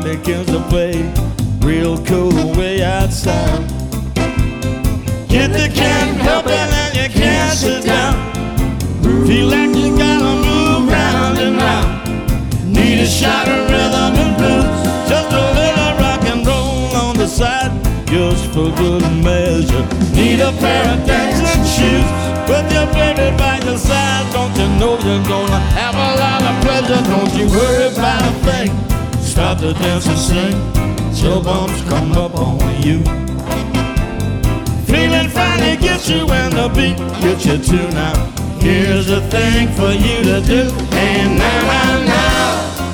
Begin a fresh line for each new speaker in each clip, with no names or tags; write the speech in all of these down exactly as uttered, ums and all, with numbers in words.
begins to play real cool way outside. Get the can't help it and you can't sit down. Feel like you gotta move round and round. Need a shot of rhythm and blues, just a little rock and roll on the side, just for good measure. Need a pair of dancing shoes with your baby by your side. Don't you know you're gonna have a lot of pleasure? Don't you worry about a thing. Start to dance and sing, chill bumps come up on you. Feeling finally gets you when the beat gets you too now. Here's a thing for you to do. Hey, now, now, now.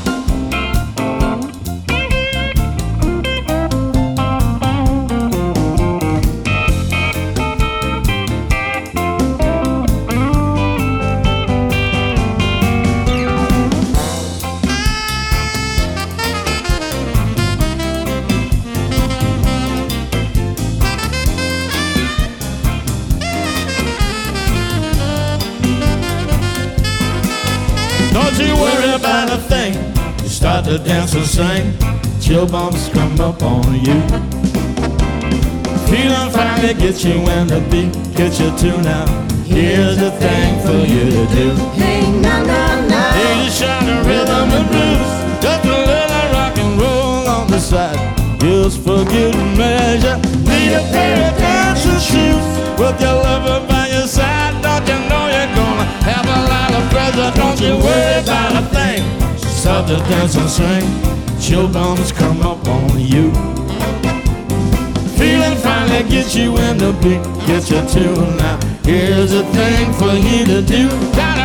Don't you worry about a thing. You start to dance and sing, chill bumps come up on you. Feeling fine to get you when the beat gets you too now. Here's a thing for you to do.
Hey, now, now, now.
Here's a shot of rhythm and blues, just a little rock and roll on the side, just for good measure. Need a pair of dancing shoes with your lover by your side. Don't you know you're gonna have a lot of pleasure? Don't you worry about a thing. Start to dance and sing, chill bumps come up on you. Feeling finally gets you when the beat gets you too now. Here's a thing for you to do.